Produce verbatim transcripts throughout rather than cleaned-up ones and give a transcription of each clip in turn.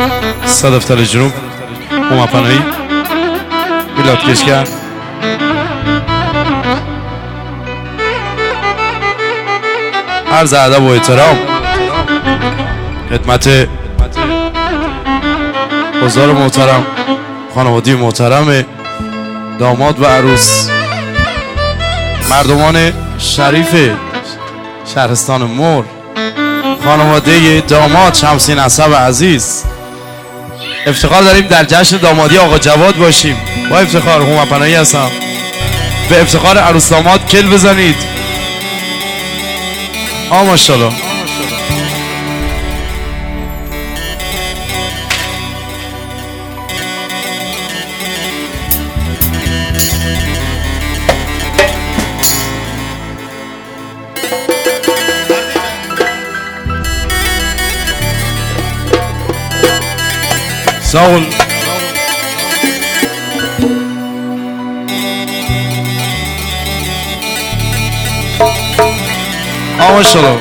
صدف تل جنوب اوما پناهی میلاد کشکن عرض ادب و احترام خدمت حضار محترم، خانواده محترم داماد و عروس، مردمان شریف شهرستان مور، خانواده داماد شمسی نسب عزیز. افتخار داریم در جشن دامادی آقا جواد باشیم. با افتخار هومن پناهی هستم. به افتخار عروس داماد کل بزنید. آ ماشاءالله. ساول آ ماشاءالله.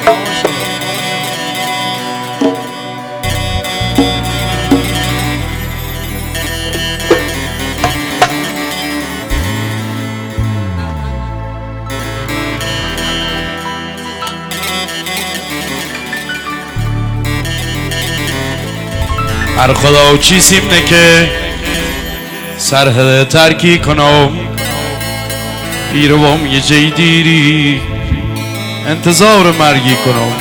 هر خدا چیزیم نه که سرحد ترکی کنم، بیروام یه جای دیری انتظار مرگی کنم.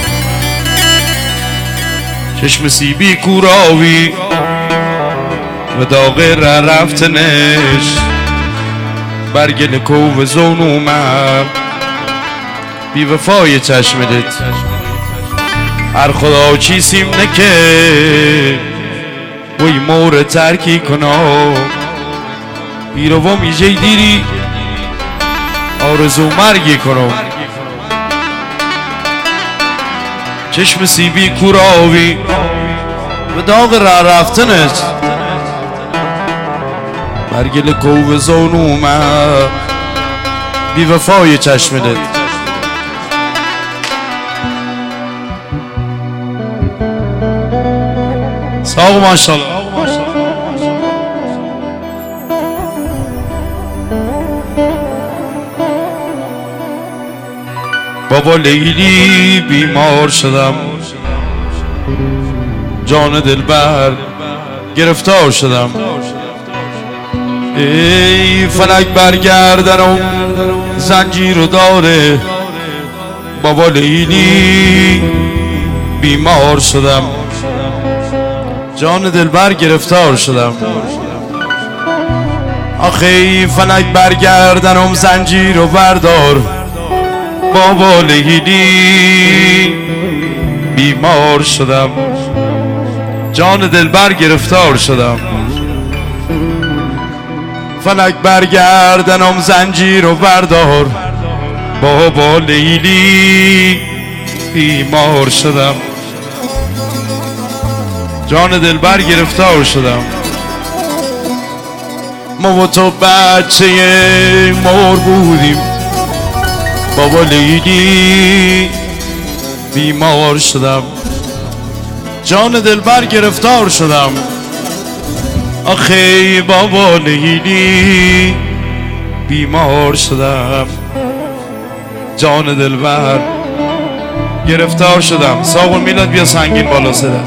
چشم سیبی کوراوی و داغ رفتنش برگل کوه زونومم بی وفای چشمدت. هر خدا چیزیم نه که وی مور ترکی کنم، بیروام یه جای دیری آرزو مرگی کنم. چشم سیبی کوراوی و داغ راه رفتنش برگل کوه زونومم بی وفای چشمدت. ساق ماشاءالله. بابا لیلی بیمار شدم، جان دلبر گرفتار شدم. ای فلک برگردنم زنجیر و داره، بابا لیلی بیمار شدم، جان دلبر گرفتار شدم. آخه فلک برگردنم زنجیر و بردار، بابا لیلی بیمار شدم، جان دلبر گرفتار شدم. فلک برگردنم زنجیر و بردار، بابا لیلی بیمار شدم، جان دلبر گرفتار شدم. ما و تو بچه مور بودیم، بابا لیلی بیمار شدم، جان دلبر گرفتار شدم. آخه بابا لیلی بیمار شدم، جان دلبر گرفتار شدم. ساقون میلاد بیا سنگین بالا صدا.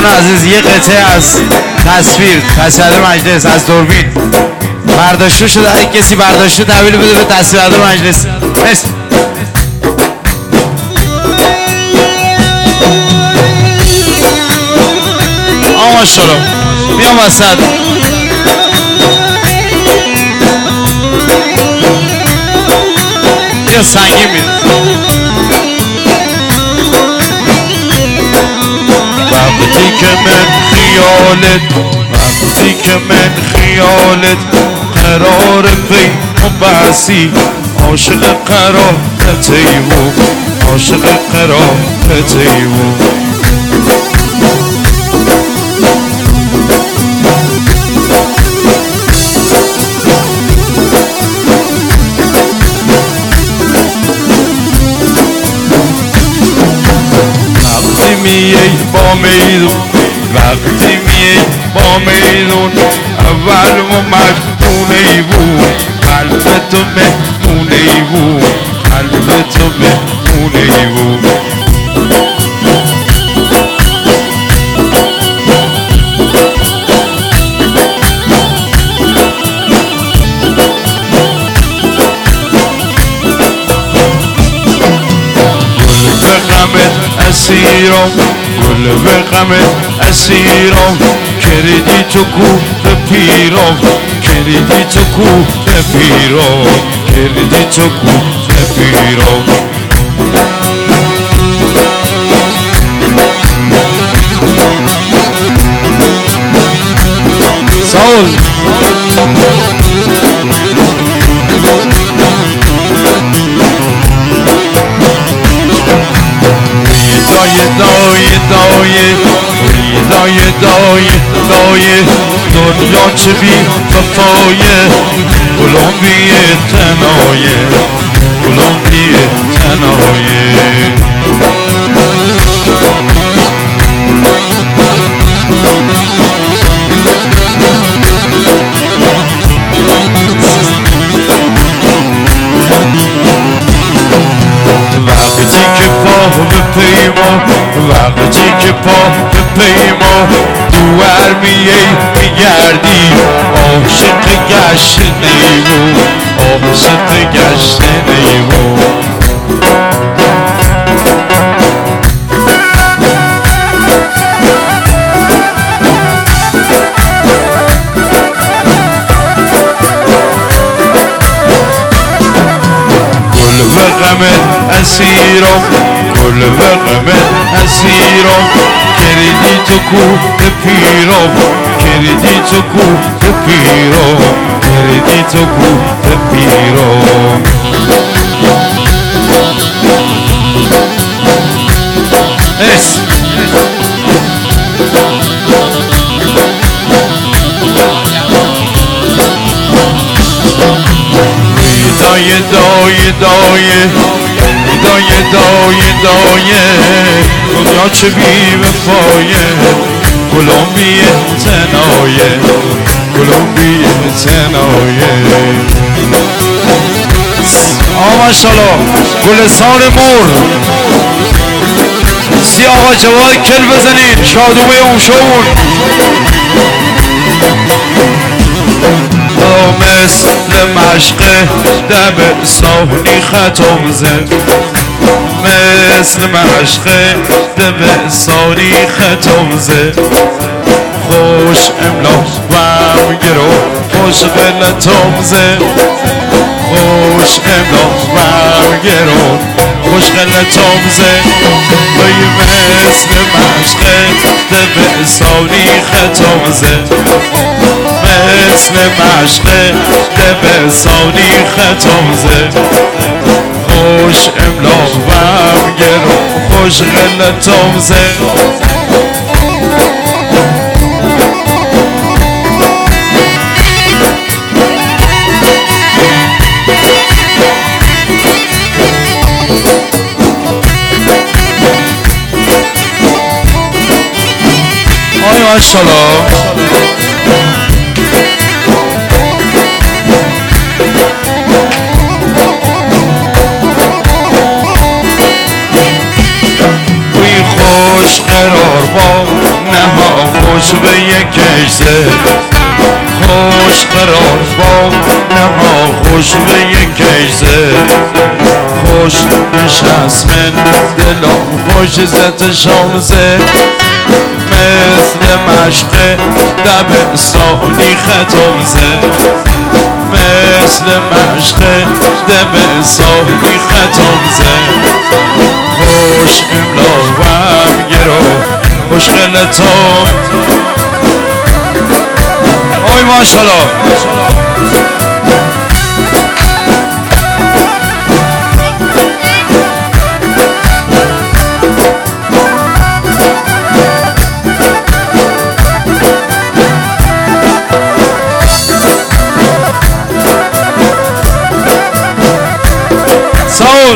دوستان عزیز یه قطعه از تصویر تصویر مجلس از دوربین برداشته شده، اگه کسی برداشته تحویل بده به تصویر مجلس. مرسی. آقا شروع بیام وسط. بیا سنگی میره. وقتی که من خیالت وقتی که من خیالت قرار پی و بحثی عاشق قرارت ایو عاشق قرارت ایو وقتی میای با میدون وقتی میای با میدون اول و مجبونه بود قلب تو مهمونه بود قلب تو مهمونه بود اسیرم گل به غمت اسیرم کردی تو کو به پیرم کردی تو کو به پیرم کردی تو کو به پیرم ساز دایه دایه دایه دایه دایه دایه دنیا چه بی وفایه گلم بی تنایه گلم بی تنایه وقتی که پا به پیما وقتی که پا به پیما دوار میای میگردی عاشق گشنه نیمو عاشق گشنه نیمو گل به غمت اسیرم گل به غمت اسیرم کردی تو کو به پیرم کردی تو کو به پیرم کردی تو کو به پیرم اس دایه دایه دایه دایه دایه دایه دنیا چه بی وفایه گلم بی تنایه گلم بی تنایه آقا ماشاءالله گلستان مور سی آقا جواد کل بزنین شادومه اون شون مثل مشق دبستانی ختم زد مثل مشق دبستانی ختم زد خوش املا وم گرو خوش غلطم زد خوش املا وم گرو خوش غلطم زد بای مثل مشق دبستانی ختم زد مثل مشق دبستانی ختم زد خوش املا وم گرو خوش غلطم زد آی ماشاءالله خوش قرار با نه به یک کشته خوش قرار با نها خوش به یک کشته خوش نشست من دلم خوش زت شامزه مثل مشق دبستانی ختمزه مثل مشق دبستانی ختمزه خوش املا و هم گرو خوش خلطان اوی ماشالله ساول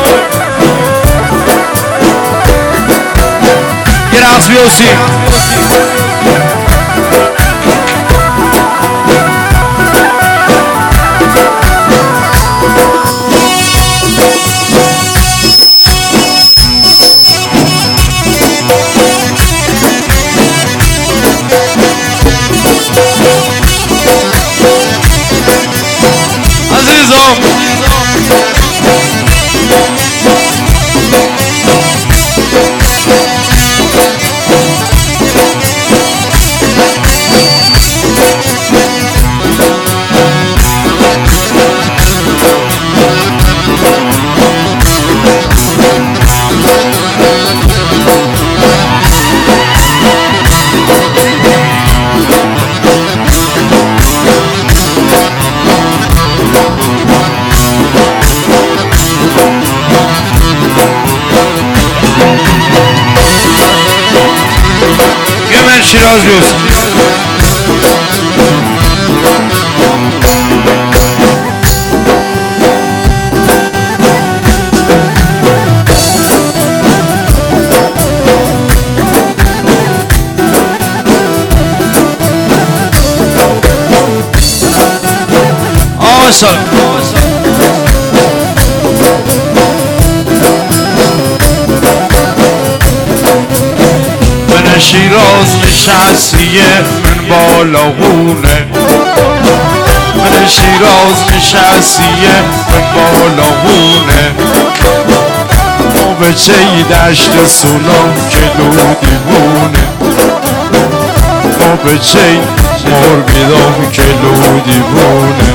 یه رقص بیوسیم عزیزم شیراز بیوست آسان شیراز نشستیه من بالاغونه من شیراز نشستیه من بالاغونه ما به چه دشت سولان کلو دیوونه ما به چه مرگیدان کلو دیوونه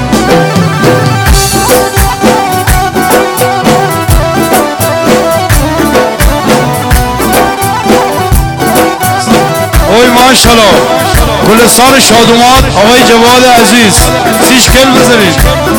اوی ماشالله کل سال شادومان آقای جواد عزیز سیش کل بزنید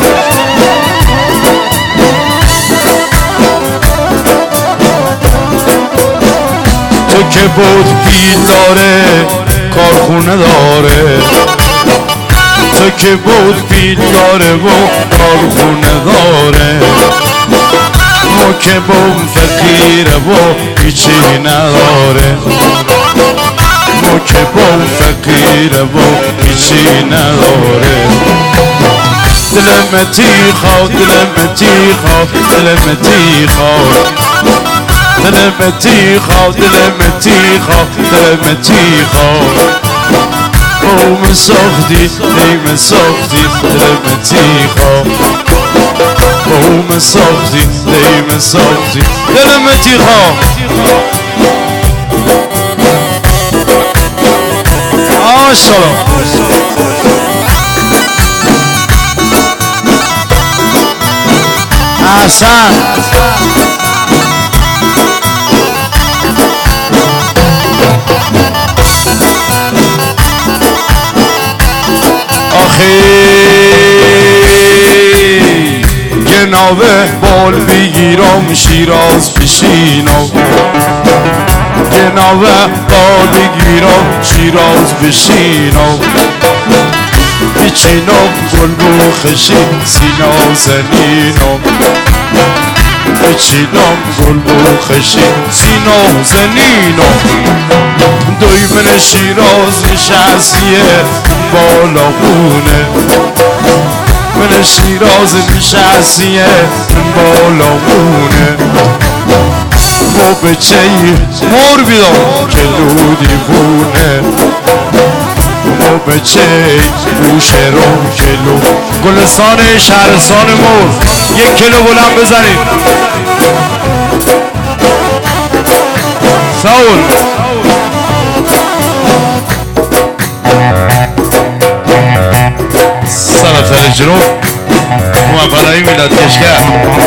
تو که بود پیل داره کارخونه داره تو که بود پیل داره و کارخونه داره ما که بود فقیره و هیچی نداره ما که با فقیره و هیچی نداره دلم تیخا دلم تیخا دلم تیخا دلم تیخا دلم تیخا دلم تیخا اوم ساختی دیم ساختی دلم تیخا اوم ساختی دیم ساختی دلم تیخا ماشالله احسن آخی گناوه بال بگیرم شیراز بشینم گناوه بال بگیرم شیراز بشینم بچینم گل بخشی سینا زنینم بچینم گل بخشی سینا زنینم دوی من شیراز نشستیه بالا خونه من شیراز نشستیه بالا خونه و بچه مور بیدار که لودی بونه و بچه گوشه رو کلو گلستان شهرستان مور یک کلو بلند بزنید ساول سلطان جنوب موفقی میلاد کشگر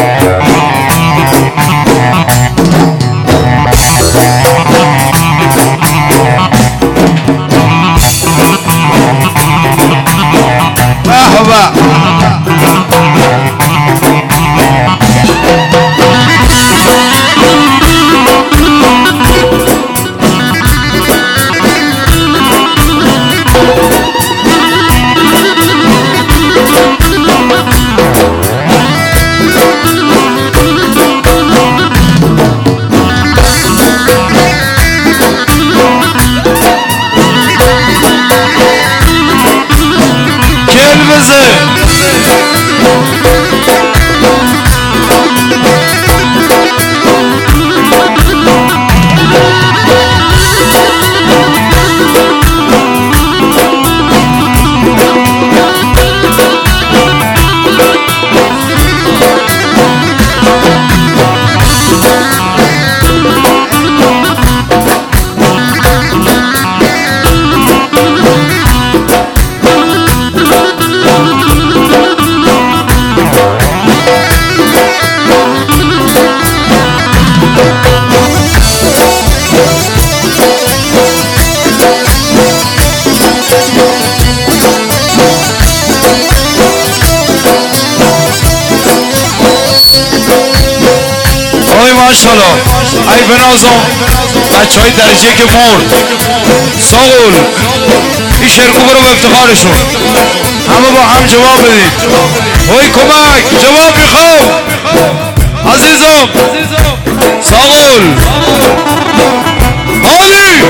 ماشاءالله ای بنازم بچه های درجه که مرد ساغول این شرکو برو به افتخارشون همه با هم جواب بدید وی کمک جواب میخوام عزیزم ساغول حالی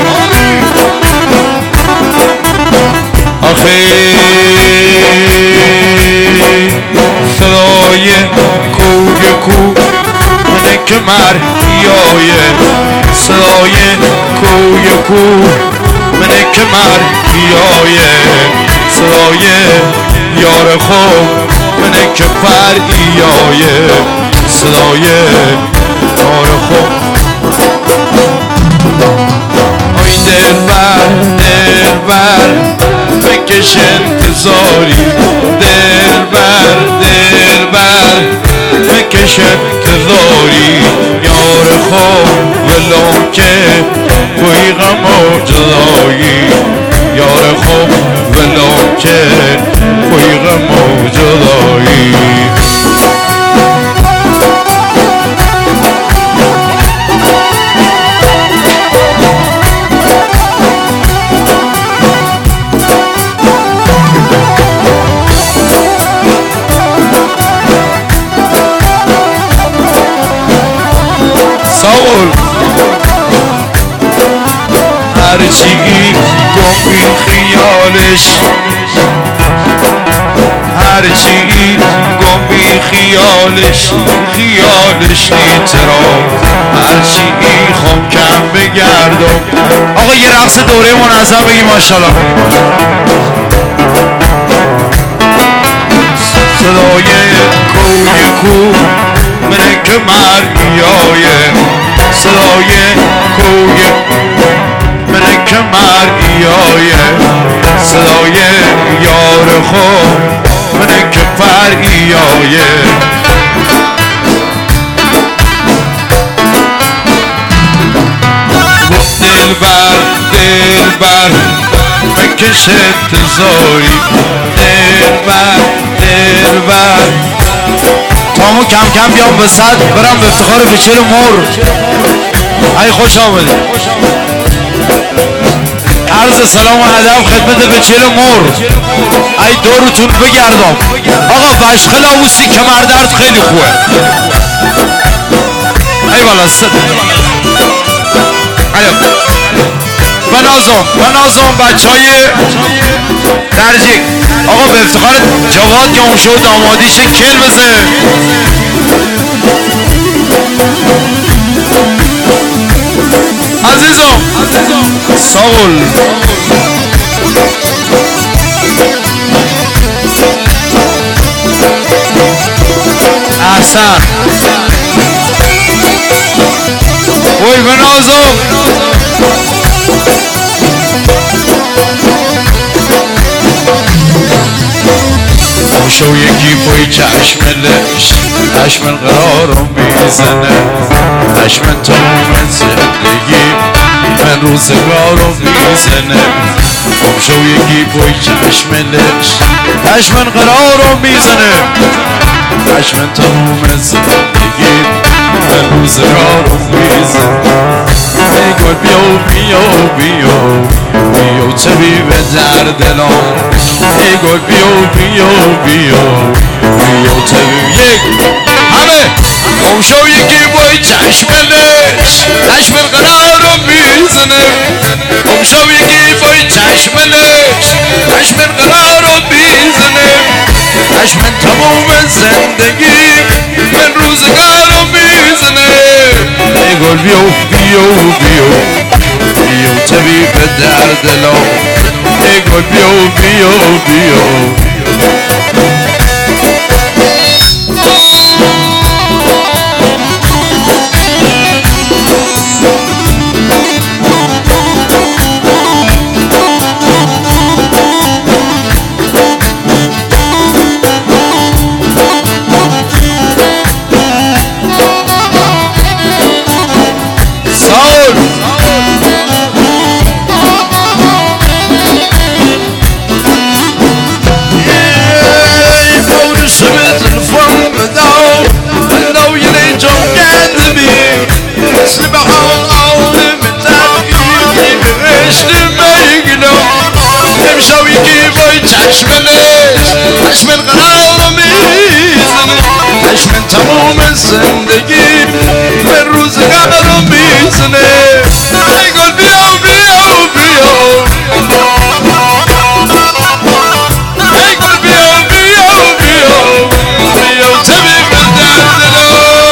آخه صدای کوی کو که مریای صدای کوی کو منه که مریای صدای یار خوب منه که پریای صدای یار خوب آی دلبر دلبر بکش انتظاری دلبر دلبر بکش انتظاری یار خوب ولو که کوی غم و جدایی یار خوب ولو که کوی غم و جدایی هرچی گم بی خیالش هرچی گم بی خیالش خیالش نیترام هرچی خوام کم بگردم آقا یه رقص دوره منظم بگی ماشاءالله صدای کوی کو منه که مریای صدای کوی منه که مریای صدای یار خوب منه که پریای دلبر دلبر بکش انتظاری دلبر دلبر تامو کم کم بیام به صد برم به افتخار بچل مور ای خوش آمدید عرض سلام و ادب خدمت بچل مور ای دورتون بگردم آقا بشخل آووسی کمردرد خیلی خوبه ای والا صد بنازم بنازم بچه های درجیک آقا به افتخار جواد که اون شو دامادیشه کل بزه عزیزم ساول احسن وی بنازم شو یکی پای چشملش چشمن قرارم میزنه چشمن تمام زندگی من روزگارم میزنه شو یکی پای چشملش چشمن قرارم میزنه چشمن تمام زندگی من روزگارم میزنه ای گل بیا بیا بیا بیا طبیب در دلم ای گل بیا بیا بیا بیا طبیب یک همه گم شو یکی بای چشملش چشمن قرارم میزنه گم شو یکی بای چشملش چشمن قرارم میزنه چشمن تمام زندگی من روزگارم میزنه ای گل بیا بیا بیا بیا طبیب در دلم ای گل بیا بیا بیا چشمن قرارم میزنه چشمن تمام زندگی من روزگارم میزنه ای گل بیا بیا بیا ای گل بیا بیا بیا بیا طبیب در دلم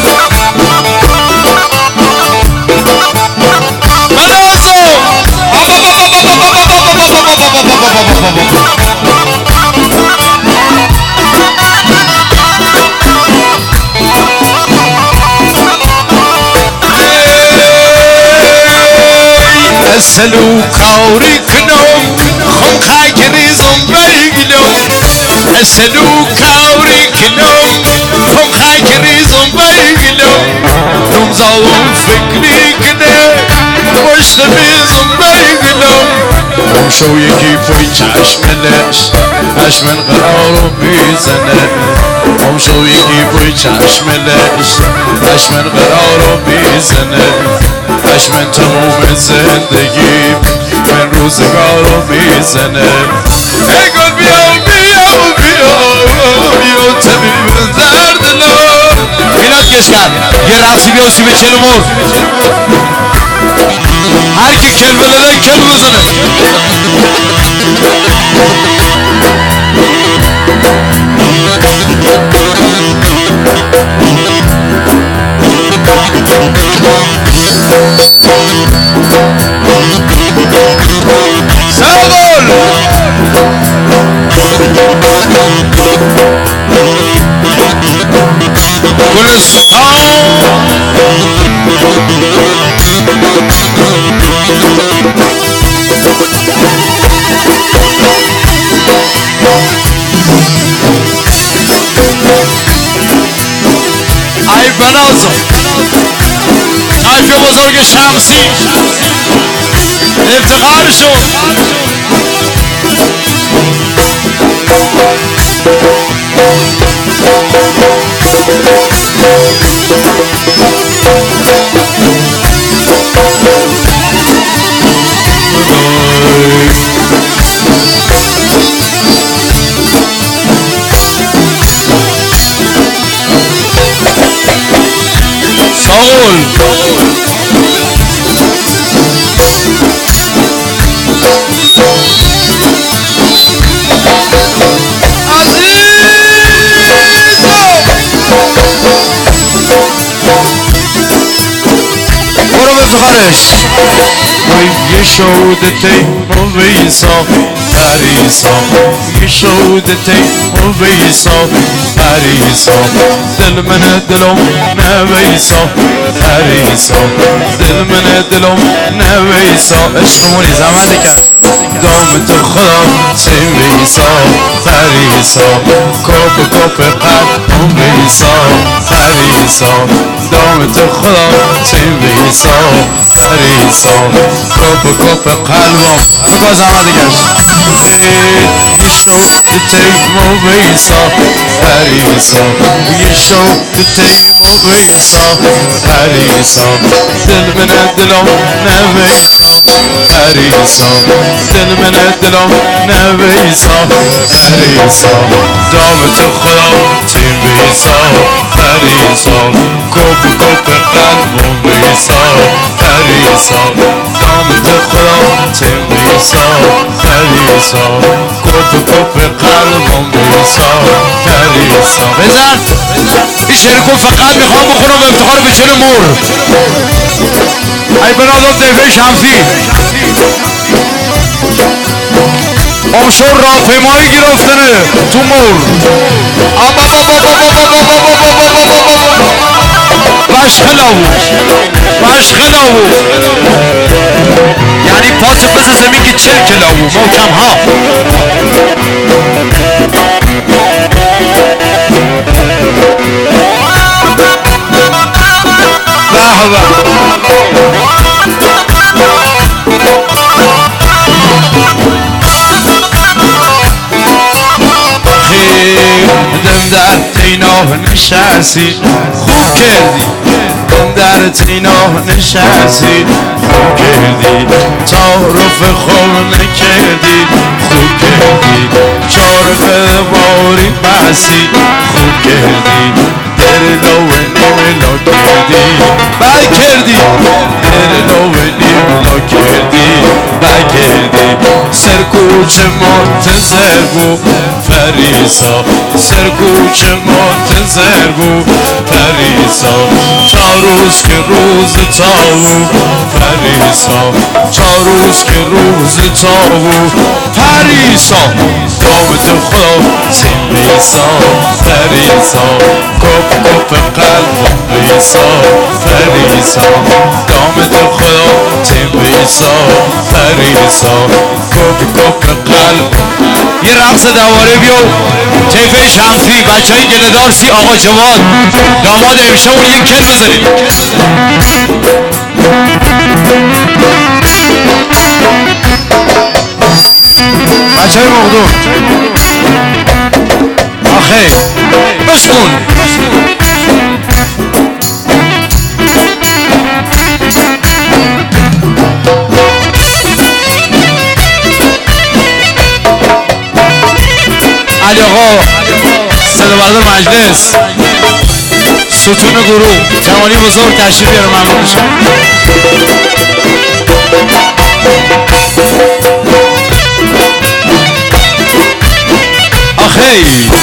سلو کاری کنم خون خاک ریزم بگیلم سلو کاری کنم خون خاک ریزم بگیلم نمزاوم فکری کنه پشت میزم بگیلم گم شو یکی پای چشملش چشمن قرارم میزنه گم شو یکی پای چشملش چشمن قرارم میزنه چشمن تمام زندگی من روزگارو میزنه ای گل بیا بیا بیا بیا طبیب در دلم میلاد کشکر یه رفتی بیا سی به چلو مور هر که کل بلده کل بزنه ای بنازم تایف بزرگ شمسی افتخار شد ساول افتخارش یه شوده تیم و ویسا پریسا یه شوده تیم و ویسا پریسا دل من دلم نویسا پریسا دل من دلم نویسا عشقمونی زمانی کرد دام تو خدا سیویسا پریسا کپ کپ قلب ویسا پریسا دام تو خدا سیویسا پریسا کپ کپ قلبم همه زمانی کرد یه شو تیم و ویسا پریسا یه شو تیم و ویسا پریسا دل من دلم نویسا پریسا دل من دلم نویسا پریسا دام تو خدا تیم ویسا پریسا کپ کپ قلبم ویسا پریسا دام تو خدا تیم ویسا پریسا کپ کپ قلبم ویسا پریسا بزن این شعر کن فقط میخوام بخونم به افتخار بیچاره مور ای بنادم دیوه شمسی آمشور راهپیمایی گرفتنه تو مور مشغلاو مشغلاو یعنی پاس بس زمین که چل کلاو محکم ها دم در تیناه نشستی خوب کردی دم در تیناه نشستی خوب کردی تعارف خور نکردی خوب کردی چهار باری بسی خوب کردی در لو نیم لا کردی بل کردی در لو نیم لا کردی بل کردی سرکوچ منتظر بو پریسا سرکوچ منتظر بو پریسا چهار روز که روز تاو پریسا چهار روز که روز تاو پریسا دام تو خدا سیمیسا پریسا کپ کپ قلب ویسا پریسا دام تو خدا سیمیسا پریسا کپ کپ قلب یه رقص دواره بیو طیفه شمسی بچه های گلدار سی آقا جواد داماد امشب اون یک کل بزنید بچه های مقدون آخه بشکن علی آقا صدا بردار مجلس ستون گروه جوانی بزرگ تشریف بیاره ممنون میشم آخی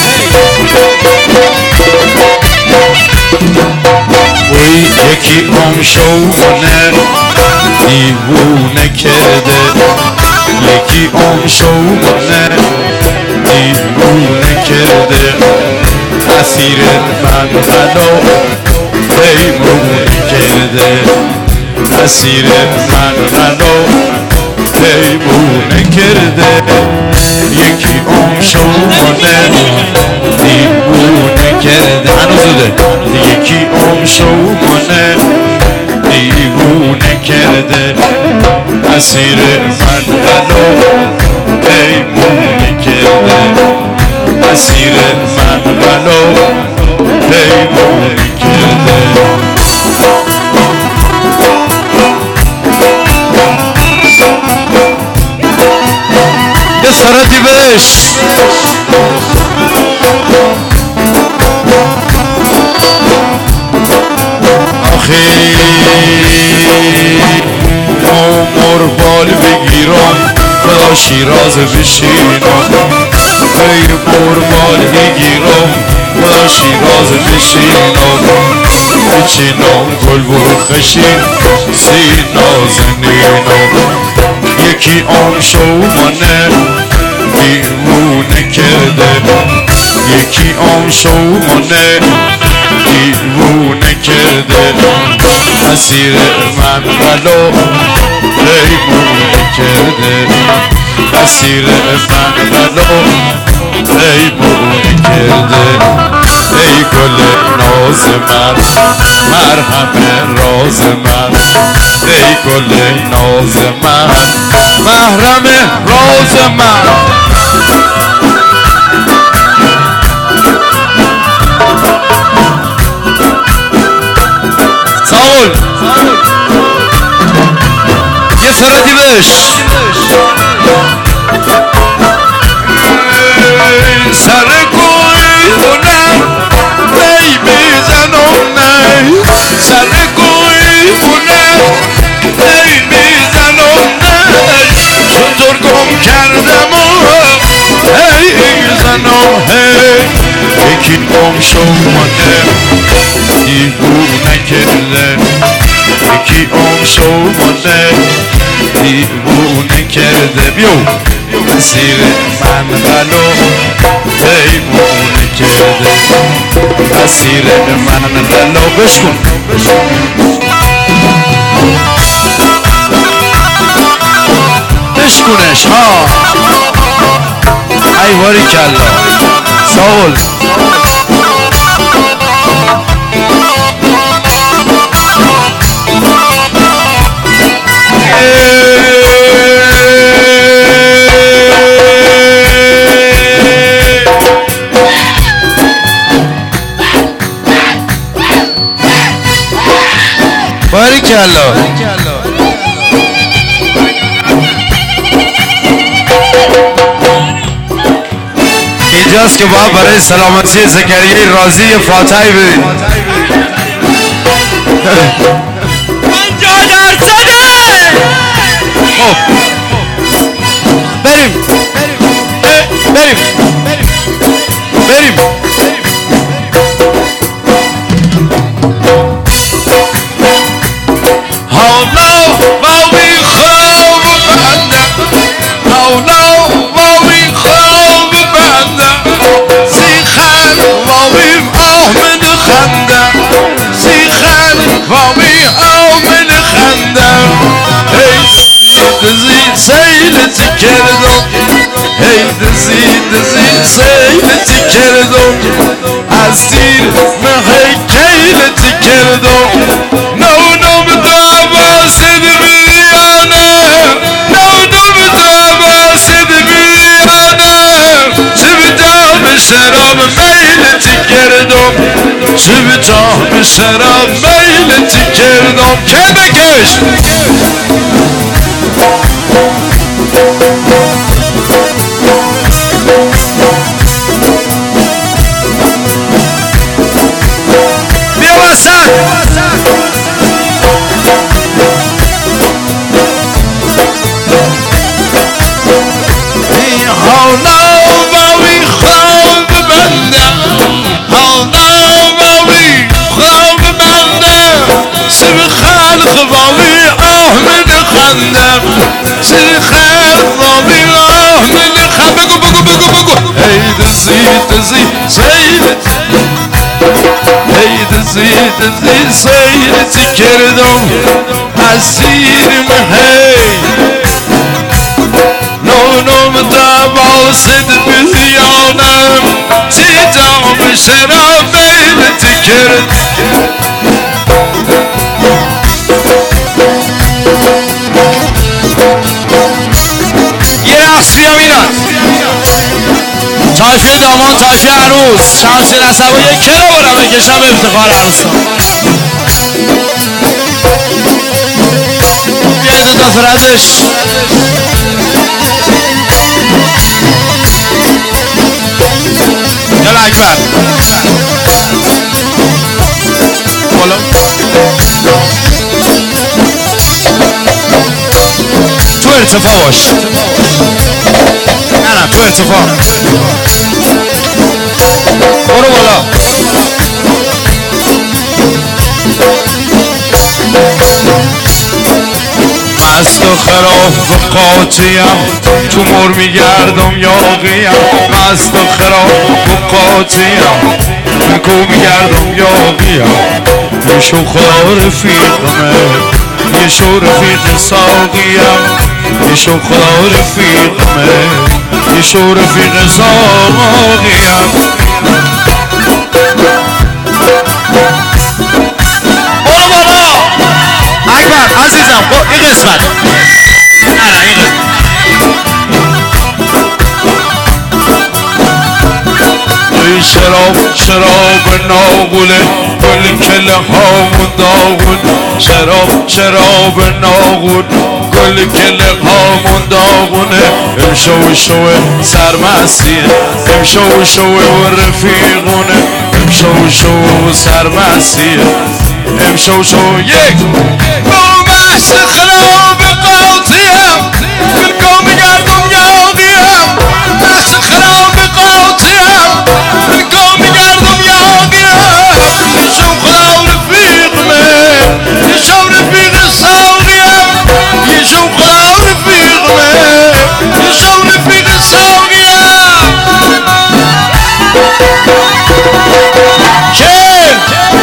وی یکی ام شونه دیوونه کرده یکی ام شونه دیوونه کرده اسیر من منو پیمونه کرده اسیر من منو پیمونه کرده یکی ام شونه دیوونه کرده هنوز زوده یکی ام شونه دیوونه کرده اسیر من منو پیمونه کرده اسیر من منو پیمونه کرده یه سراتی بهش آخی عمر بال بگیرم خدا شیراز بشینم ای قربان بگیرم خدا شیراز بشینم چینام گل و خشین سینا زنینا یکی آن شومانه دیوونه کرده یکی آن شومانه دیوونه کرده اسیر من بلا دیوونه کرده اسیر من بلا دیوونه کرده ای گل ناز من مرهم راز من ای گل ناز من محرم راز من ساول یه فرادی بش سر کوی بونم می میزنم نه سر کوی بونم می میزنم نه چطور گم کردم هی زنم هی یکی گم شومانه دیوونه کرده یکی گم شومانه دیوونه کرده بیو اسیر من بلو دیوونه کرده اسیر من بلو بشکن بشکنش ها ای باری کلا ساول باریکالله اینجاست که باید برای سلامتی زکریای رازی فاتحه بدید پنجاه درصده خب بریم بریم بریم سیلتی کردم هی دزی دزی سیلتی کردم از تیر مهی کیلتی کردم نونم دعوا سد بیانه نونم دعوا سد بیانه چه به جام شراب میلتی کردم چه به جام شراب میلتی کردم که بکش بیا وسط حالا باوی خواب بندم حالا باوی خواب بندم سب خلق باوی احمد خندم سب خلق باوی احمد خندم بگو بگو بگو بگو ای دزی دزی سیلت ای دزی دزی سیلت کردم اسیر مهی نونم دعوا سد بیانم چی جام شراب میلتی کرد یه رقص بیا میرن تایفه دامان تایفه عروس شمسی نسبا یک کلا برم بکشم به افتخار عروس بیاید دو تا فردش یالا اکبر بالا تو ارتفاع باش نه نه تو ارتفاع برو بالا خراب و قاطیم تو مر میگردم یاقیم مست و خراب و قاطیم کو میگردم یاقیم یه شو خدا رفیقمه یه شو رفیق ساقیم یه شو خدا رفیقمه یه شو رفیق ساقیم برو بالا اکبر عزیزم این قسمت نه نه این قسمت شراب شراب ناغوله گل کله هامون داغون شراب شراب ناغون گل کله هامون داغونه امشو شو سرمستیه امشو شو رفیقونه امشو شو سرمستیه امشو شو یک بومست خراب قاطیم بالکو میگردم یاقیم مست خراب قاطیم بالکو میگردم یاقیم یشو خدا رفیقمه یشو رفیق ساقیم یشو خدا رفیقمه یشو رفیق ساقیم چه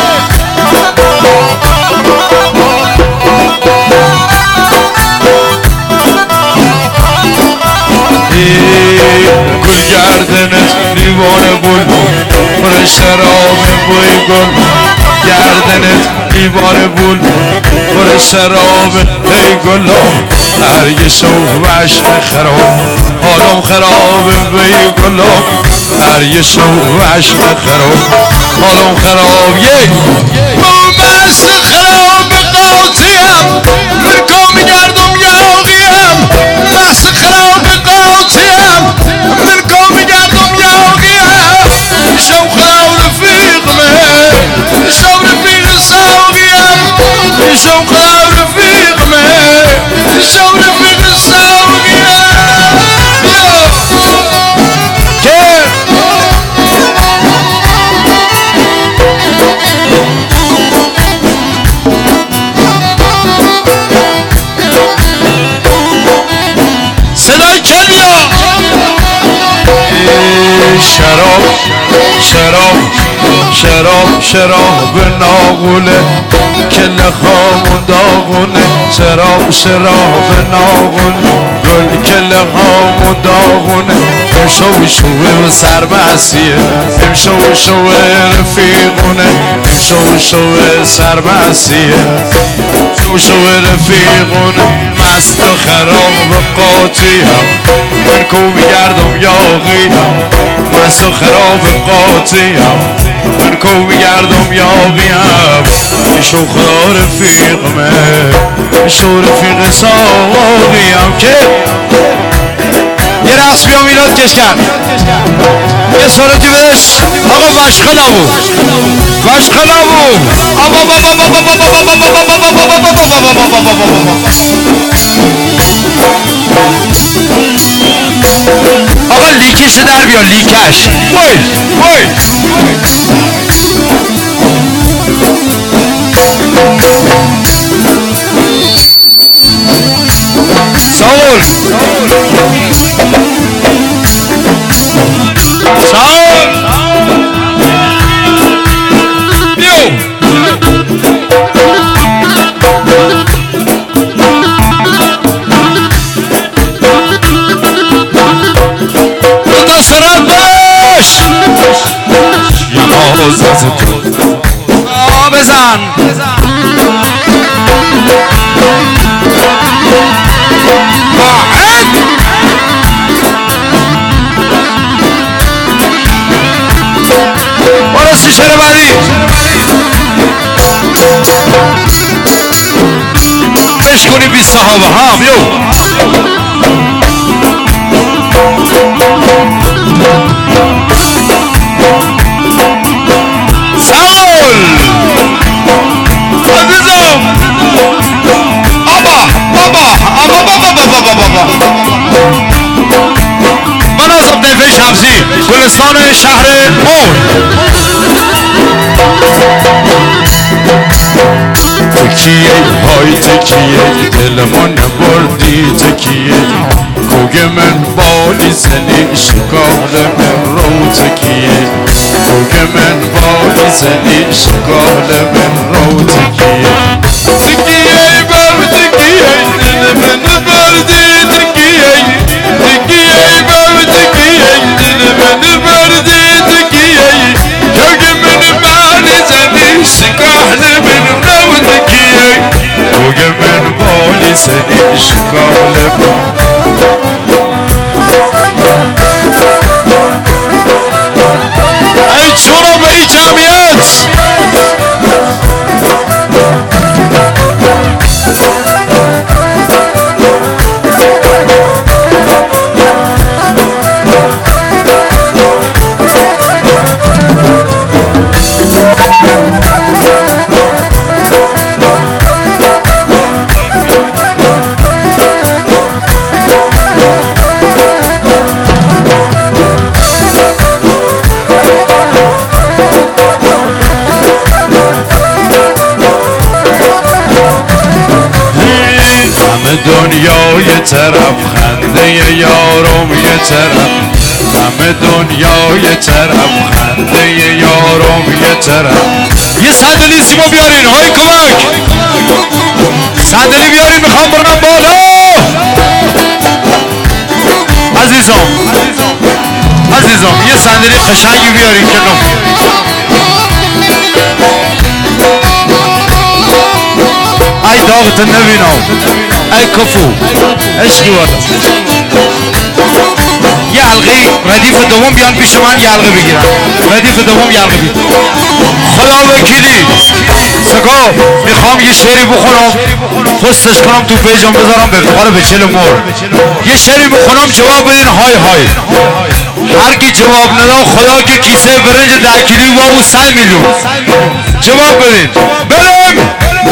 گل گردنت دیوانه بول پر شراب بوی گل گردنت دیوانه بول پر شراب ای گلا هر یه شو وشم خراب حالم خراب ای گلا هر یه شو وشم خراب حالم خراب یک بومست خراب قاطیم بالکو میگردم یاقیم مست خراب قاطیم بالکو میگردم یاقیم یشو خدا رفیقمه یشو رفیق ساقیم یشو خدا رفیقمه یشو رفیق ساقیم صدای کلیا شراب شراب شراب شراب ناغوله کله خامون داغونه شراب شراب ناغونه گل کله خامون داغونه امشو شوه و سرمستیه امشو شوه رفیقونه امشو شوه سرمستیه امشو شوه رفیقونه مست و خراب و قاطیم من کو میگردم یاقیم مست و خراب و قاطیم من کو میگردم یاقیم یشو خدا رفیقمه یشو رفیق ساقیم که یه رقص بیا میلاد کش کرد یه سالتی بدش آقا وشقه نبو وشقه نبو آقا لیکش در بیا لیکش وای وای ساول ساول بیو منتصرت باش یا آزاز آه بزن برو شعر بعدی عشق کنی بی صحابه هم یو ساول عزیزم آبا بابا آبا بابا بابا بابا من از طیفه شمسی گلستان شهر مور تکیه های تکیه دل من بردی تکیه کوگ من بالی زنی شکال من رو تکیه کوگ من بالی زنی شکال من رو تکیه تکیه بر تکیه دل من بردی تکیه تکیه بر تکیه دل من بردی تکیه کوگ من بالی زنی شکال من رو تکیه کوگ من بالی زنی شکال من ای جناب ای جمعیت دنیا یه طرف خنده یارم یه طرف همه دنیا یه طرف خنده یارم یه طرف یه صندلی سیما بیارین های کمک صندلی بیارین میخوام برنم بالا عزیزم عزیزم یه صندلی قشنگی بیارین که نم ای داغت نبینم ای کفو عشقی والا یه حلقه ردیف دوم بیان پیش من یه حلقه بگیرن ردیف دوم یه حلقه بگیرن خدا وکیلی سکا میخوام یه شعری بخونم پستش کنم تو پیجم بذارم به افتخار بچل مور یه شعری بخونم جواب بدین های های هر کی جواب نداد خدا که کیسه برنج ده کیلویی با او صد میلیون جواب بدین بریم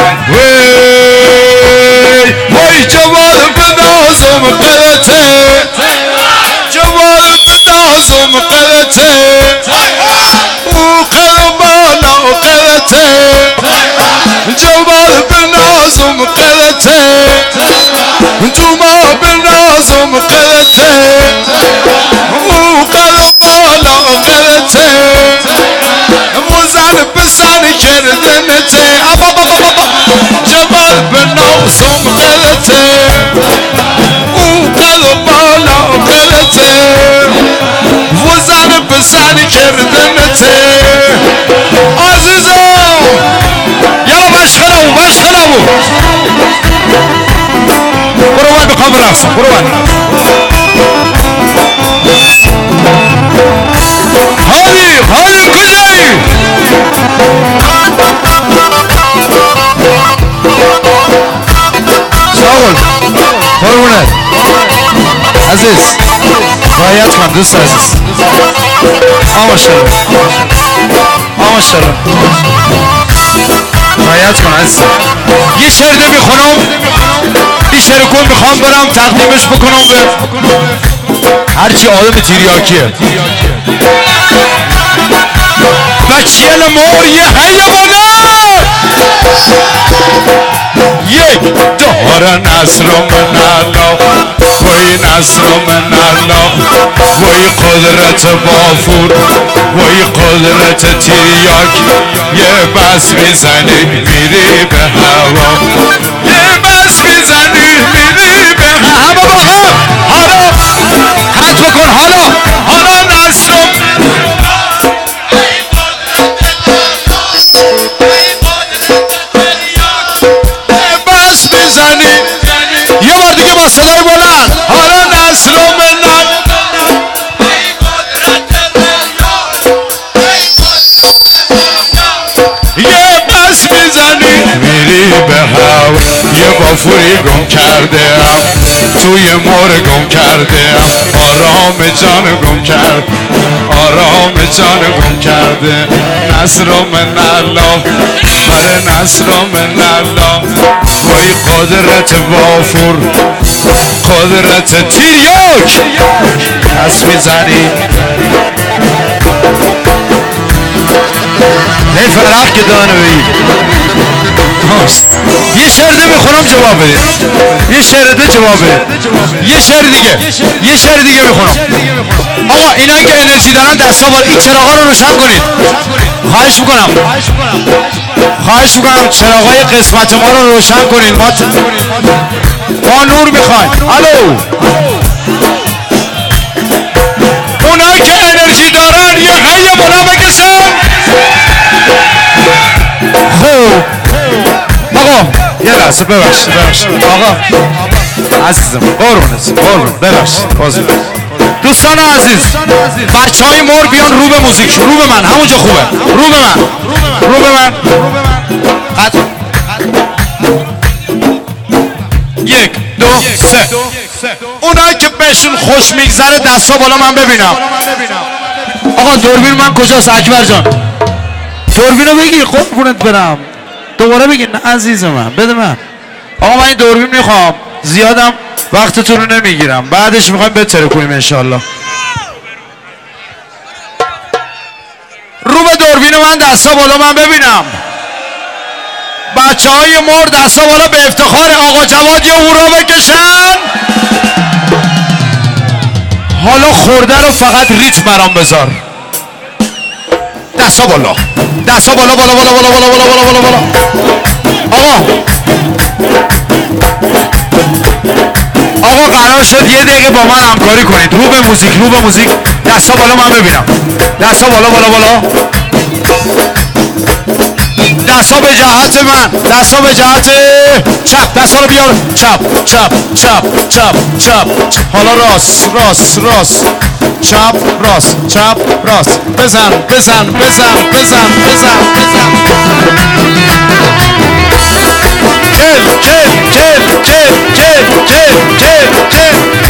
وای جوال به نازم قلته جوال به نازم قلته او قلبانا قلته جوال به نازم قلته جوما به نازم قلته او قلبانا قلته موزن بسن کردنته جوال به نازم قلته او قلبانا قلته وزن بسن کردنته عزیزم یالا مشغلمو مشغلمو برو من بخوام برقصم برو من هادی هادی کجایی شاول قربونت عزیز رایت کن دوست عزیز آماشالله آماشالله رایت کن عزیز یه شعر ده میخونم این شعر کن میخوام برم تقدیمش بکنم به هرچی آدم تیریاکیه بچیل مور یه حیوانه یک دار نصر من الله وای نصر من الله وای قدرت بافور وای قدرت تیریاک یه بس میزنی میری به هوا یه بس میزنی میری به هوا بابا حالا حد بکن حالا حالا نصر یه بار دیگه با صدای بلند حالا نصر من یه بس میزنی میری به هوا یه بافوری گم کرده ام توی مور گم کرده ام آرام جان گم کرد آرام جان گم کرده نصر من الله آره نصر من الله وای قدرت وافور قدرت تیریاک پس میزنی نه فرق که دانه بید یه شعر ده میخونم جواب بدید. یه شعر ده جواب بدید. یه شعر دیگه یه شعر دیگه میخونم. آقا اینایی که انرژی دارن دستا بالا. این چراغا رو روشن کنید. خواهش میکنم خواهش میکنم چراغای قسمت ما رو روشن کنید. ما ما نور میخوایم. الو اونایی که انرژی دارن یه هی بالا بکشن. خوب آقا یه لحظه ببخشید ببخشید آقا عزیزم قربونت قربون ببخشید بازی دوستان عزیز بچه های مور بیان رو به موزیک رو به من همونجا خوبه رو به من رو به من قط یک دو سه اونایی که بهشون خوش میگذره دستا بالا من ببینم. آقا دوربین من کجاست اکبر جان؟ دوربینو بگیر قربونت برم. دوباره بگیر نه عزیز من بده من. آقا من این دوربین میخوام زیادم وقتتون رو نمیگیرم بعدش میخوایم بترکونیم انشالله. رو به دوربین من دستا بالا من ببینم. بچه های مور دستا بالا به افتخار آقا جواد یه هورا بکشن. حالا خورده رو فقط ریتم برام بذار. دستا بالا دستا بالا بالا بالا بالا بالا بالا بالا بالا بالا. آقا آقا قرار شد یه دقیقه با من همکاری کنید. رو به موزیک رو به موزیک دستا بالا من ببینم. دستا بالا بالا بالا دستا به جهت من دستا به جهت چپ دستا رو بیار چپ چپ چپ چپ چپ حالا راست راست راست چپ راست چپ راست بزن بزن بزن بزن بزن بزن کل کل کل کل کل کل کل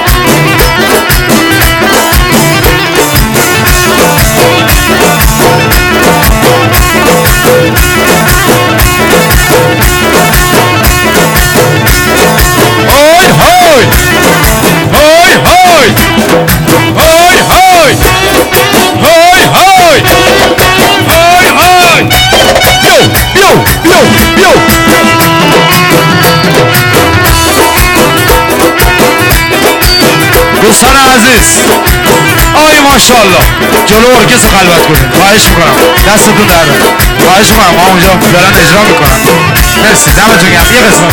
Hoi hoi hoi hoi hoi hoi hoi hoi hoi hoi yo yo yo yo دوستان عزیز آی ماشاءالله جلو ارکستر خلوت کنید. خواهش میکنم دستتون در خواهش میکنم ما اونجا دارن اجرا میکنن. مرسی دمتون گرم. یه قسمت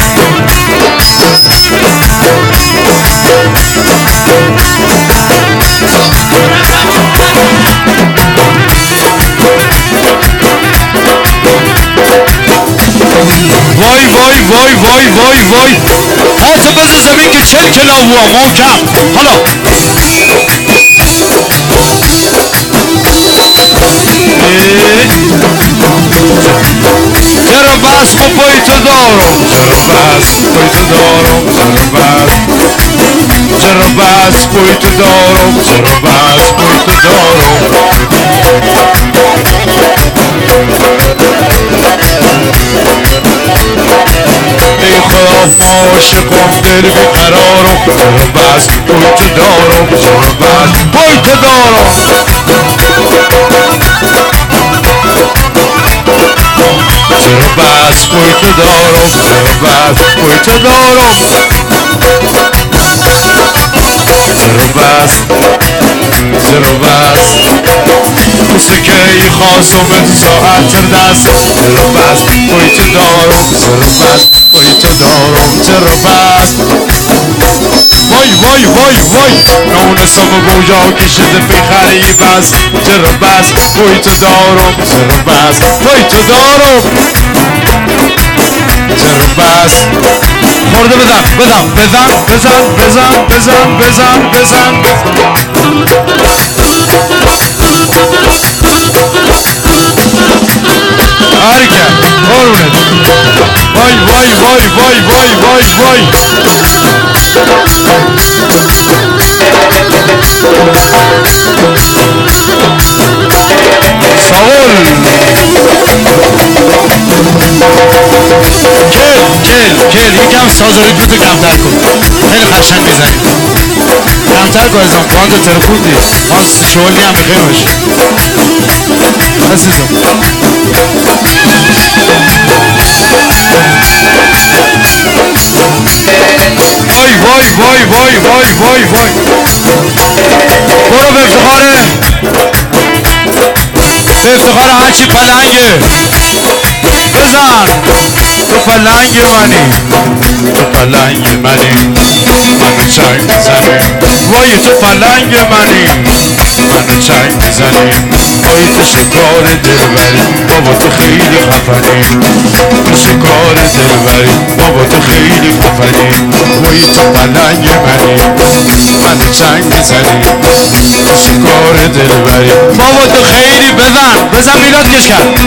وای وای وای وای وای وای پاتو بزن زمین که چل کلاو محکم. حالا چرا بس خب پای تو دارم چرا بس پای تو دارم چرا بس پای تو دارم چرا بس پای تو دارم ای خدا عاشقم دل بیقرارم چرا بس پای تو دارم چرا بس پای تو دارم چرا بس پای تو دارم چرا بس پای تو دارم چرا بس چرا بس موسیقی خواستم ساعت دست چرا بس پای تو دارم چرا بس پای تو دارم چرا بس وای وای وای وای نونستم گویا کشیده بخری بس چرا بس پای تو دارم چرا بس پای تو دارم چرا بس خورده بزن بزن بزن بزن بزن بزن بزن بزن حرکت قربونت وای وای وای وای وای وای وای ساول کل کل کل یکم ساز و ریتمتو کمتر کن خیلی قشنگ میزنی کمتر کن ازم باند ترکوندی ما شغلی هم بخیر باشی عزیزم وای وای وای وای وای وای برو به افتخار به افتخار هرچی پلنگه بزن تو پلنگ منی تو پلنگ منی منو چنگ میزنی وای تو پلنگ منی منو چنگ میزنی وای تو شکار دلبری بابا تو خیلی خفنی تو شکار دلبری بابا تو خیلی خفنی وای تو پلنگ منی منو چنگ میزنی تو شکار دلبری بابا تو خیلی بزن بزن میلاد کش کرد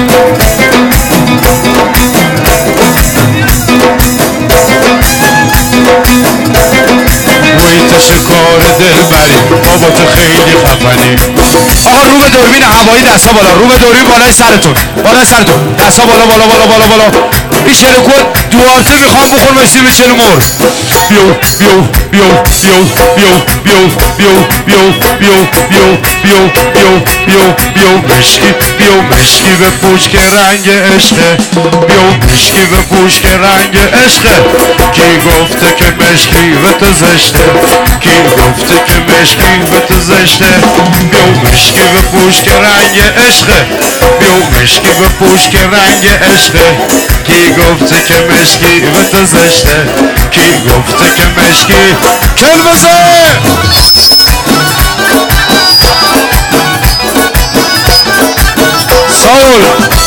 وای تو شکار دلبری بابا تو خیلی خفنی آقا رو به دوربین هوایی دستا بالا رو به دوربین بالای سرتون بالای سرتون دستا بالا بالا بالا بالا بالا این شلکون دوارته میخوام بخور مثل به چلو مر بیو بیو بیو بیو بیو بیو بیو بیو بیو بیو بیو بیو بیو بیو مشکی بیو مشکی به پوش که رنگ عشقه بیو مشکی به پوش که رنگ عشقه کی گفته که مشکی به تو زشته کی گفته که مشکی به تو زشته بیو مشکی به پوش که رنگ عشقه بیو مشکی به پوش که رنگ عشقه کی گفته که مشکی به تو زشته کی گفته که مشکی کلمزه سول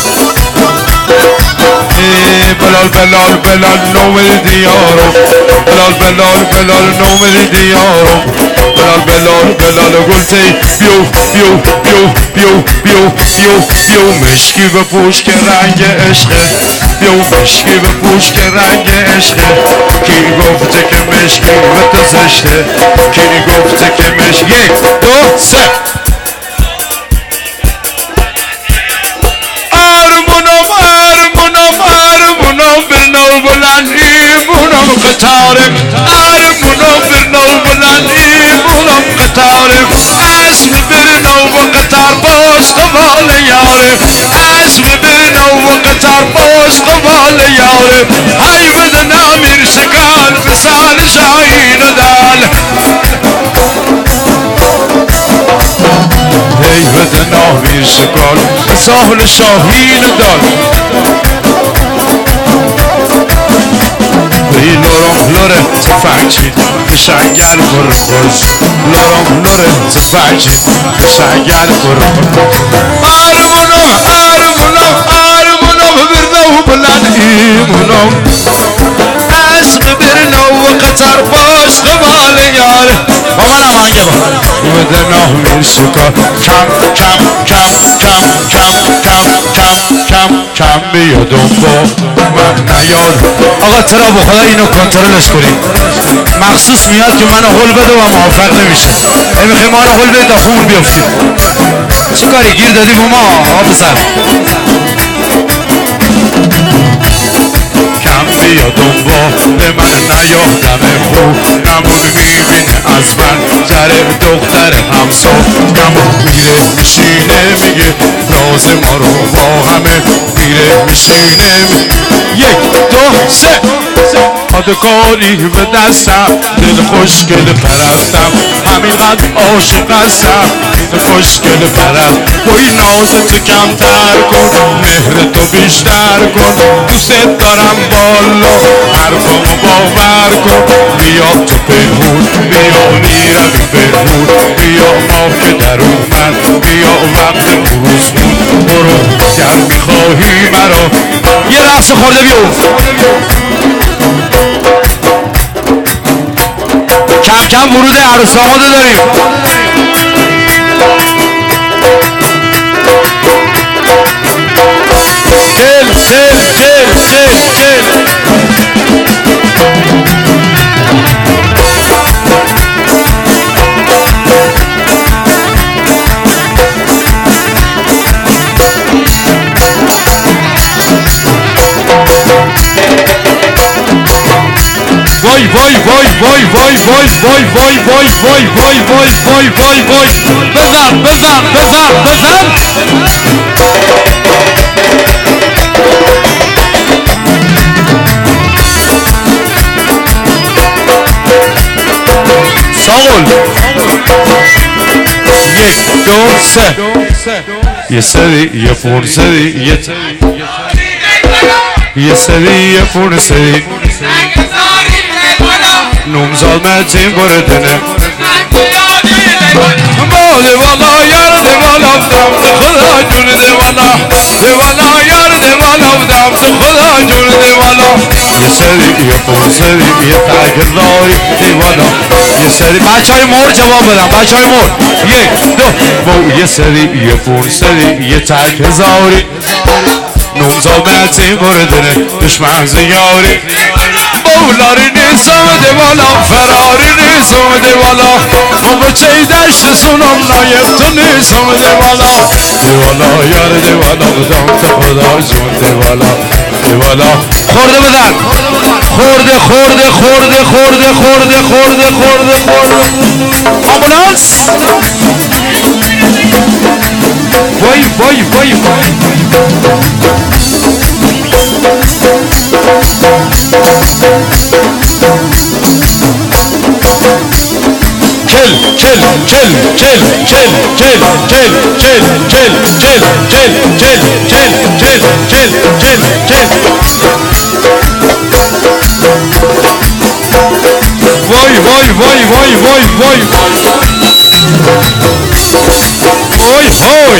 بلال بلال بلال نومل دیارو بلال بلال بلال نومل دیارو بلال بلال بلال گلتی بیو بیو بیو بیو بیو بیو بیو مشکی به پوش که رنگ عشقه بیو مشکی به پوش که رنگ عشقه کی گفته که مشکی به تو زشته کی گفته که مشکی یک دو سه آرمونم آرمونم آرمونم برنو بلندیمونم قطارم آرمونم برنو بلندیمونم قطارم اسم برنو و قطار باش قبال یارم اسم برنو و قطار باش قبال یارم های بدن امیر شکال مثال شاهین دال ای بدن امیر شکال مثال شاهین دال ای لورم لوره تفنگچین کشنگل برخوز لورم لوره تفنگچین کشنگل برخوز آرمونم آرمونم آرمونم برنو بلند ایمونم عشق برنو و قطر باش قبال یار با من هم آنگه با بدن امیر شکار کم کم کم کم کم کم کم کم کم بیادم با من نیاد آقا ترا با خدا اینو کنترلش کنیم مخصوص میاد که منو هل بده و موافق نمیشه نمیخوای ما رو هل بده تا خون بیافتیم چه کاری گیر دادیم ما آقا بزن کم بیادم با به من نیادم خوب نمون میبین از من جره دختر همسا نمون میره میشینه میگه راز ما رو با همه میره میشینه یک دو سه پادکاری به دستم دل خوشگل پرستم همینقدر عاشق هستم دل خوشگل پرست وای نازت کمتر کن مهر تو بیشتر کن دوست دارم بالا حرفمو باور کن بیا تو پنهون بیا میروی پنهون بیا ما که در اومد بیا وقت بروزمون برو گر میخواهی مرا یه رقص خورده بیفت کم کم ورود عروس دامادو داریم جل جل جل جل جل وای وای وای وای وای وای وای وای وای وای وای وای وای وای وای بزن بزن بزن بزن آمول یک دو سه یه سری یه پون سری یه یه سری یه پون سری نومزاد متین بردنه با دیوالا یار دیوالا بدم خدا جون دیوالا دیوالا یار دیوالا بدم خدا جون دیوالا یه سری یه پون سری یه تاگرداری دیوالا یه سری بچه های مور جواب بدم بچه های مور یک دو با یه سری یه پون سری یه تاگرداری نومزاد متین بردنه دشمن زیاری بولاری نیستم دیوالا فراری نیستم دیوالا من بچه دشت سونم نایب تو نیستم دیوالا دیوالا یار دیوالا بدم تو خدا جون دیوالا دیوالا خورده بدن خورده خورده خورده خورده خورده خورده خورده خورده آمبولانس وای وای وای وای Kill, kill, kill, kill, kill, kill, kill, kill, kill, kill, kill, kill, kill, kill, kill, kill, kill. Vay vay vay vay vay vay. Vay vay.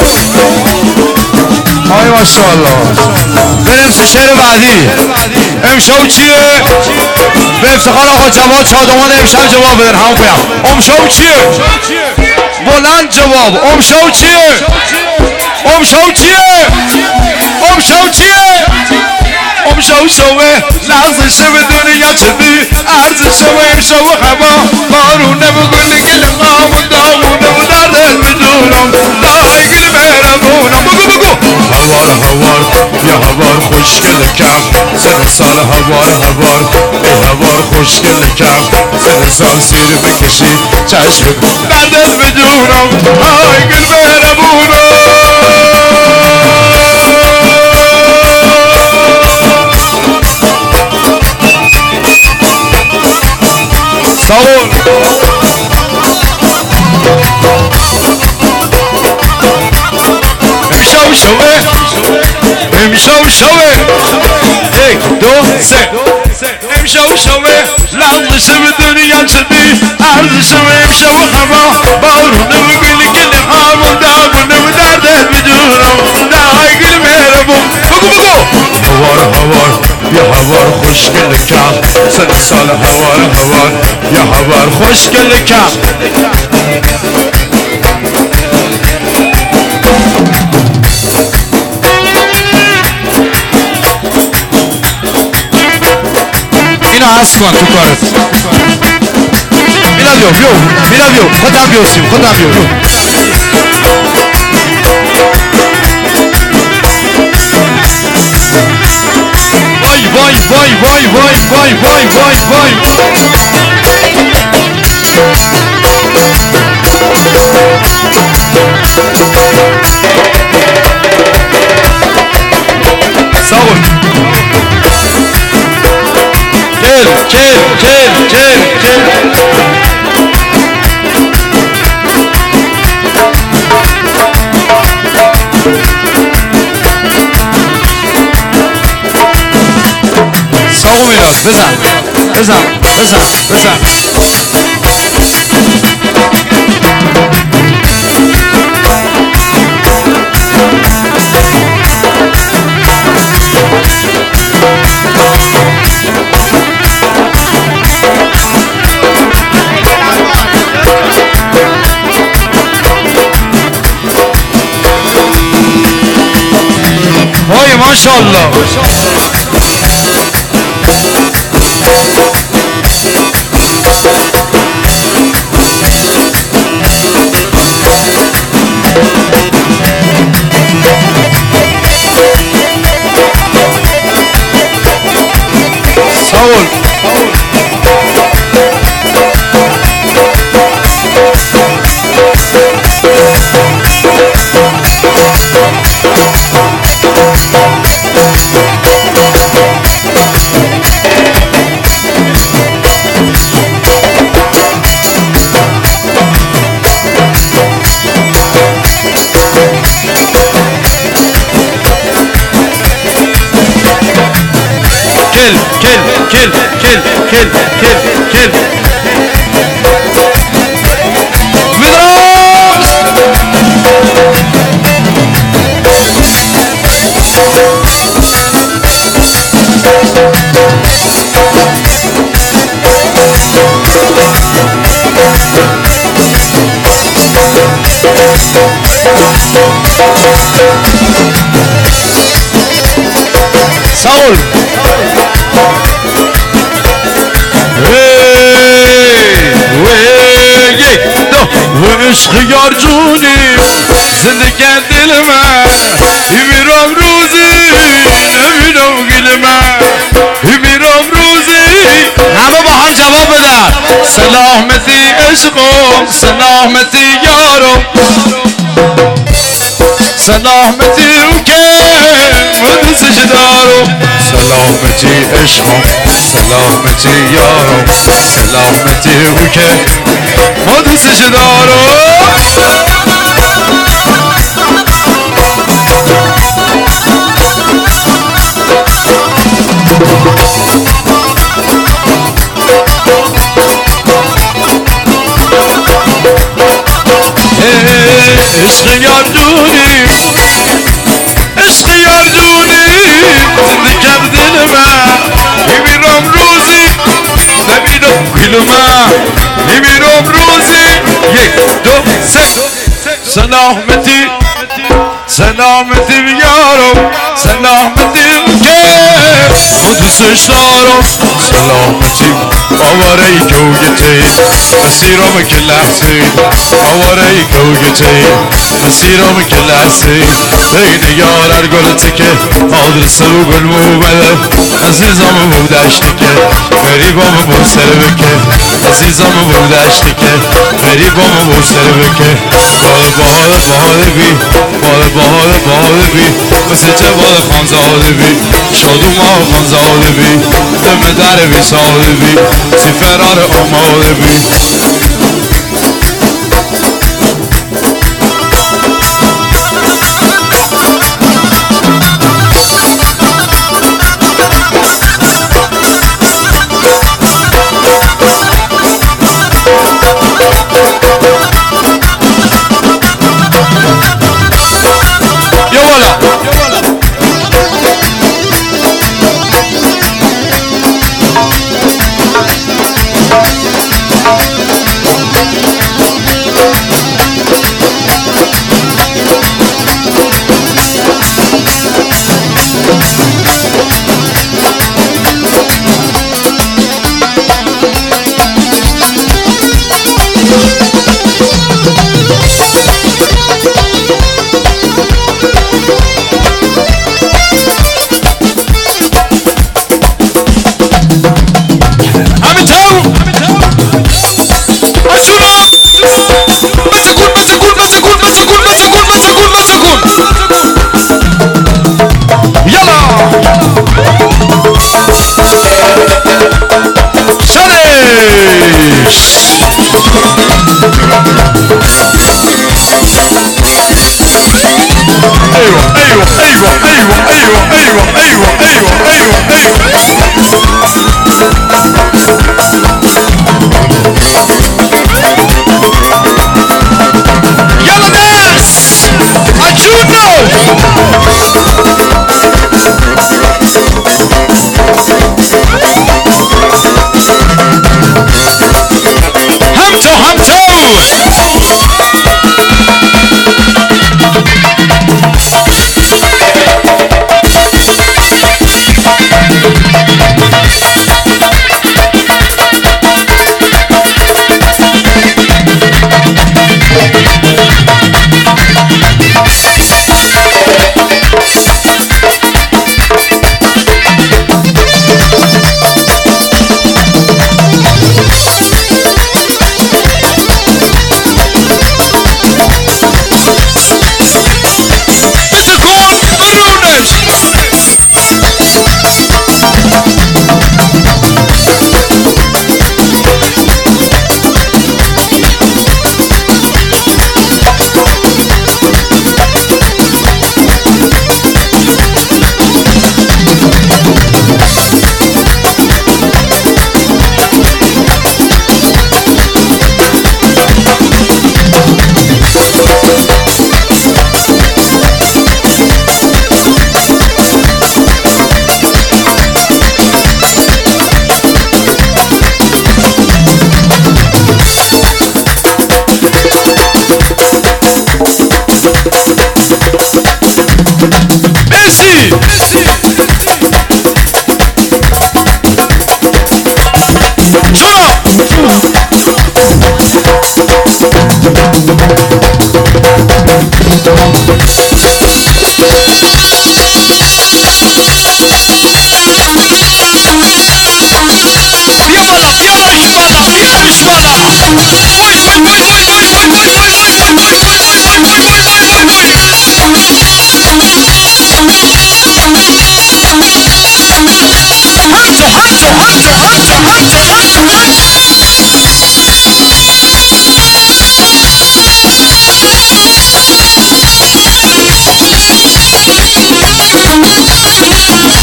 Ay maşallah. بریم سه شعر بعدی. امشب چیه؟ به افتخار آقا جواد شادمان امشب جواب بدن همون پیم. امشب چیه؟ بلند جواب. امشب چیه؟ امشب چیه؟ امشب چیه؟ امشب شوه لحظه شوه دنیا چدی عرض شوه امشب هوا بارونه بگونه گل قامون دامونه و دردت بدونم دای گل مهربونم بگو بگو هوار هوار یا هوار خوشگل کم سن سال هوار هوار ای هوار خوشگل کم سن سال سیر بکشی چشم دردت بدونم دای گل مهربونم ساول امشب شوه امشب شوه یک دو سه امشب شوه لحظه شوه دنیا چدی عرض شوه امشب هوا بارونه و گل گل هامون دامونه و دردت بدونم دای گل مهربون بگو بگو هوار هوار یا هوار خوشگل کم سن سال هوار هوار یا هوار خوشگل کم اینو حس کن تو کارت میلا بیو بیو میلا بیو خودم بیوسیم خودم بیو وای وای وای وای وای وای وای وای ساول کل کل کل کل کل ساقو میلاد بزن بزن بزن بزن وای ماشاءالله ساول كل كل كل كل كل كل كل بدروس ساول عشق یار جونی زندگی دل من میرم روزی نمیرم گل من میرم روزی همه با هم جواب بدن سلامتی عشقم سلامتی یارم سلامتی اون که مدرسش دارم سلامتی عشقم سلامتی یارم سلامتی اون که مدرسش دارم عشق یاردونی عشق یاردونی زندگم دل من میمیرم روزی نمیرم گل من میمیرم روزی یک دو سه سلامتی سلامتی یارم سلامتی که دوستش دارم سلامتی آواره گویتی مسیرم که لحظه آواره گویتی مسیرم که لحظه بین یارر گلتی که آدرس و گل مومده عزیزم بودشتی که غریبم بوسر بکه عزیزم بودشتی که غریبم بوسر بکه بال بال بال بی بال بال بال بی مثل چه بال خانزاده بی شادو ما خانزاده بی دم در بی ساده بی سی فرار آماده بی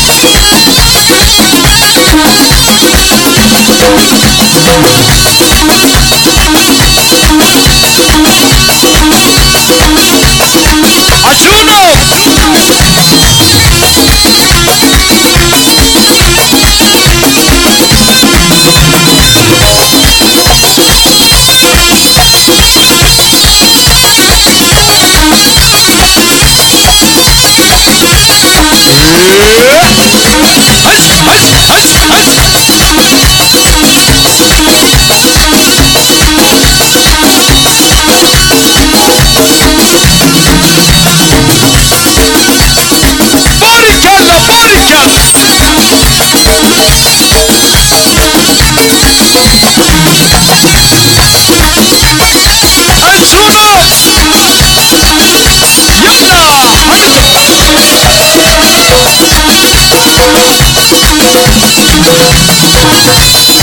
يلا